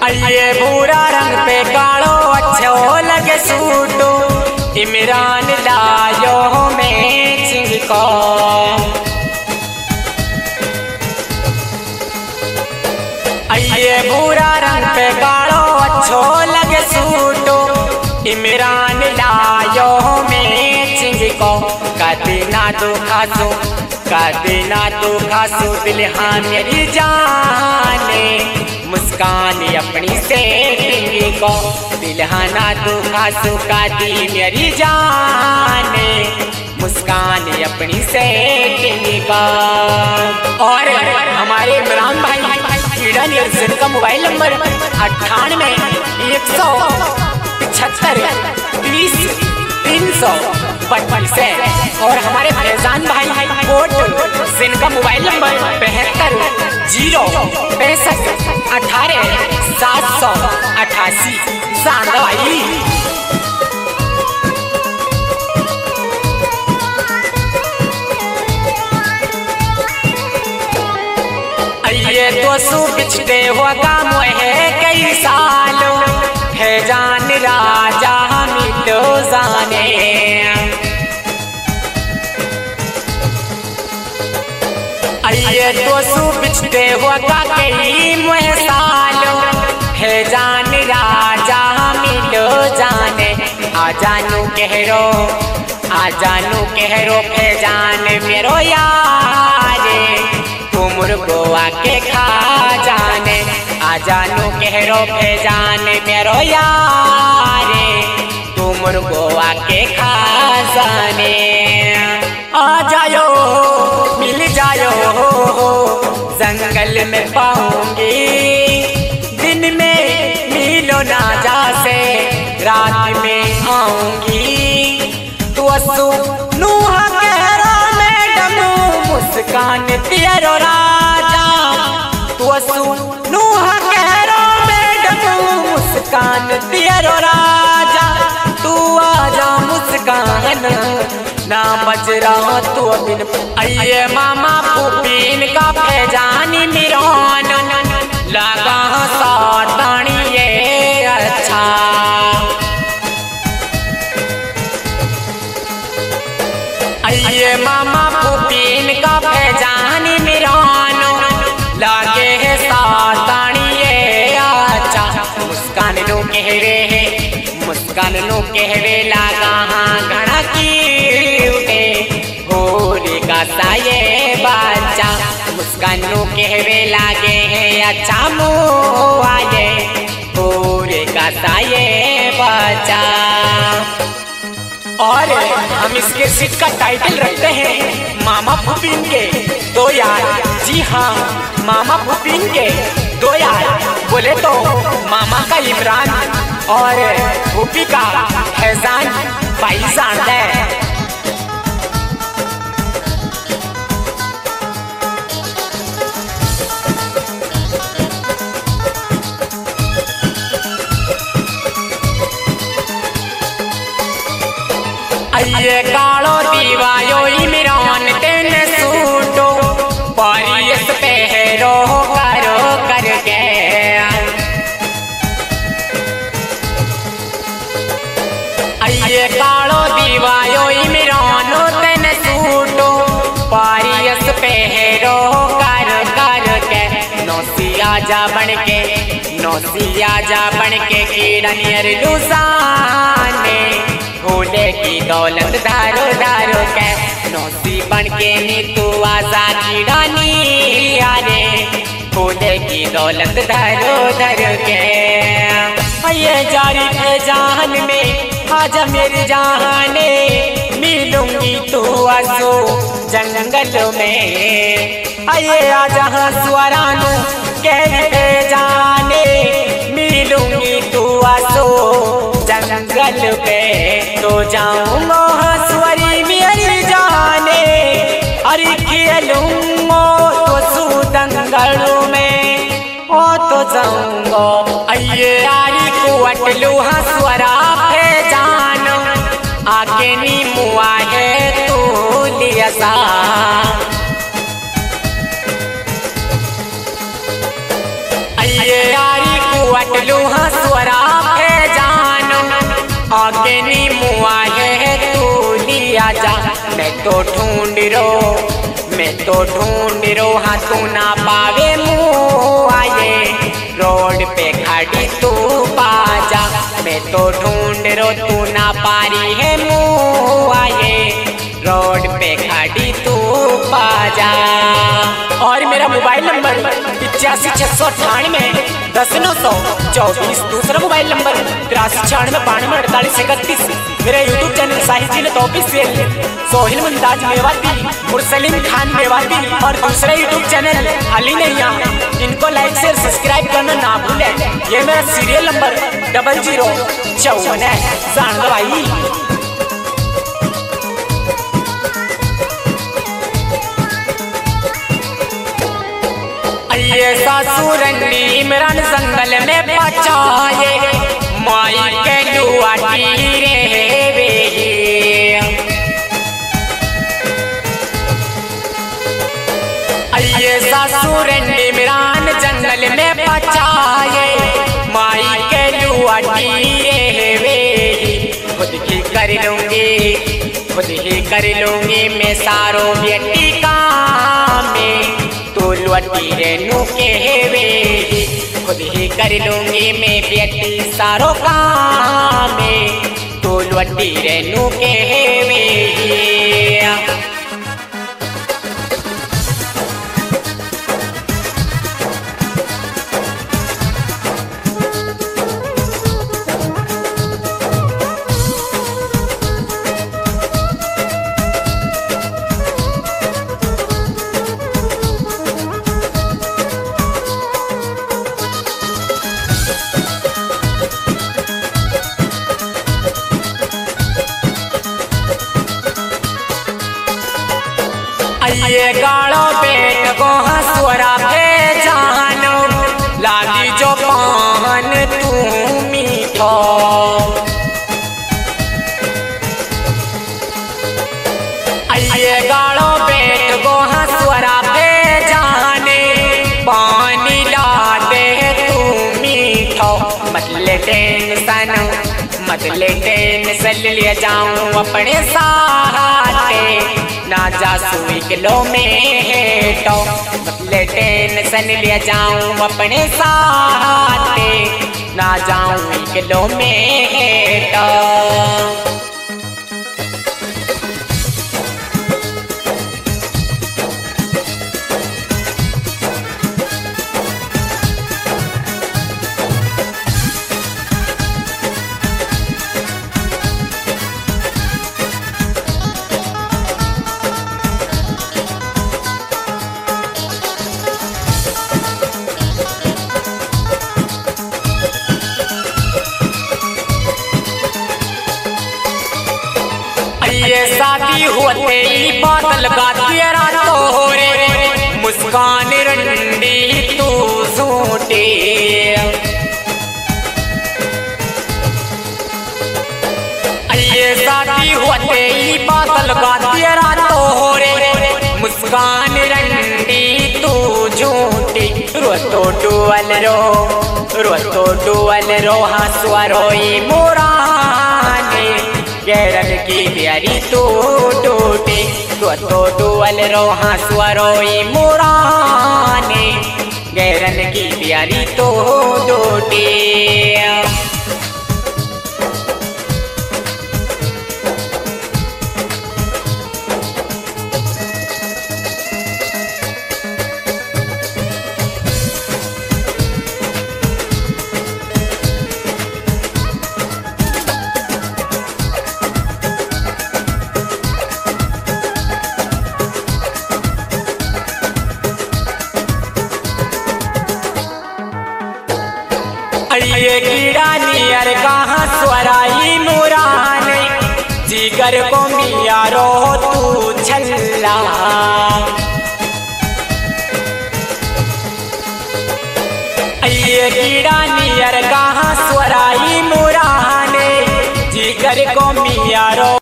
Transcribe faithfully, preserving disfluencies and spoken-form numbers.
आइए भूरा रंग पे कालो अच्छो लगे सूटो, इमरान लायो मैचिंग को। आइए भूरा रंग पे कालो अच्छो लगे सूटो, इमरान लायो मैचिंग को। कदी ना तो खासो कदी ना तो खासो दिल हाँ मेरी जाने, मुस्कान अपनी सेटिंग को। दिलहाना तो खासू का दी मेरी जाने, मुस्कान अपनी सेटिंग का। और हमारे इमरान भाई कीड़ा निर्जन का मोबाइल नंबर अट्ठानवे एक सौ पचहत्तर बीस तीन सौ बत्तीस है। और हमारे फैजान भाई कोट जिनका मोबाइल नंबर बहत्तर जीरो पैंसठ अठारह सात सौ अठासी। सांदा भाई ये तो सु बिछते होगा मोहे कई सालों, फैजान राजा मिलो जाने। ये तो सु बिछते होगा कई मोहे सालों, फैजान राजा मिलो जाने। आ जानू कहरो आ जानू कहरो फैजान मेरो यारे, तुमुर गोवा के खा जाने। आ जानू कहरो फैजान मेरो यारे, तुमुर गोवा के खा जाने। आ जायो मिल जायो जंगल में पाऊंगी, दिन में मिलो ना जासे रात में आऊंगी। तू असु नूहा कहरा मैडम, मुस्कान तेरो राजा। तू असु नूहा कहरा मैडम, मुस्कान तेरो राजा। तू आजा मुस्कान ना बज रहा तो बिन। आइए मामा पुपीन का फैजानी मिरान, लगा सातानी ये अच्छा। आइए मामा पुपीन का फैजानी मिरान, लागे है सातानी ये अच्छा। मुस्कान नो कहरे है मुस्कान नो कहरे, लागा हाँ घड़ा की उठे होरे का साये बाचा। मुस्कान नो कहरे लागे है अच्छा मुँह आए, होरे का साये बाचा। और हम इसके सीट का टाइटल रखते हैं मामा पुपीन के दो यार। जी हाँ, मामा पुपीन के दो यार। बोले तो मामा का इमरान और पुपी का फैजान भाईजान है। ये कालो दीवायो इमरान तेने सूटो, पारियस पहरो करो करके। ये कालो दीवायो इमरान तेने सूटो, पारियस पहरो कर करके। नौसिया जा बन के नौसिया जा बन के कीड़नियर लुसाने, भोले की दौलत धारो धारो के। नौसी बन के नी तू आजा कीड़ानी आने, भोले की दौलत धारो धारो के। ये जारी है जान में आजा मेरी जाने, मिलूंगी तू आसो जंगल में। आये आजा स्वरानो कहते जाने, मिलूंगी तू आसो जंगल पे। तो जाऊंगा हंसवरी मेरी जाने, अरे खेलूंगा तो सुदंगलों में ओ तो जाऊंगा। आइए आरी को अटलू हंसवरा पे जानो, आके नी मुआ है तू लिया सा। आइए आरी को वटलू हसुरा फे जानो आगे नी मुआ है तू लिया जा। मैं तो ढूंढ रो मैं तो ढूंढ रो हाँ तू ना पावे मुआ ये रोड पे खड़ी तू बाजा। मैं तो ढूंढ रो तू ना पारी है मुआ ये रोड पे खड़ी तू बाजा। और मेरा मोबाइल नंबर पिचासी छः सौ अठानवे दस नौ सौ चौबीस। दूसरा मोबाइल नंबर तिरासी छियानवे बानवे अड़तालीस इकतीस। मेरा यूट्यूब चैनल साहिल जिले ऑफिशियल सोहिल मुमताज मेवाती और सलीम खान मेवाती। और दूसरा यूट्यूब चैनल अली नैया, इनको लाइक शेयर सब्सक्राइब करना ना भूलें। ये मेरा सीरियल नंबर डबल जीरो चौवन है। जान दो भाई। ये सासुरनी इमरान जंगल में पचाए माई के लुआटी रे वे। ये सासुरनी इमरान जंगल में पचाए माई के लुआटी रे वे। खुद ही कर लूंगी खुद ही कर लूंगी मैं सारो बेटी काम में तू लुटी रेनू के वे। खुद ही कर लूंगी मैं बेटी सारो काम में तू लुटी रेनू के वे। ये गाड़ो पेट को हसुरा फे जानो लागी जो पान तू मीठो। ये गाड़ो पेट को हसुरा फे जाने पानी ला दे तू मीठो। मतले टेंशन मतले टेंशन ले जाऊं अपने साथे ना जा सुई किलो में हेटो। मतले टेंशन ले जाऊं अपने साथे ना जाऊं किलो में हेटो। ये शादी होते ही बादल गाती रातों रे मुस्कान रंडी तू सूटे। ये शादी होते ही बादल गाती रातों रे मुस्कान रंडी तू झूठी। रो तो डुअल रो रो तो डुअल रो हंसुआ रोई मोराने गैरन की प्यारी तू टूटे। तो तो डुअल रो हंसुआ रोई मोराने गैरन की प्यारी तू टूटे। ये कीड़ा नियर कहाँ स्वराई मुराने जिगर को मिया रो तू छल्ला। ये कीड़ा नियर कहाँ स्वराई मुराने जिगर को मिया रो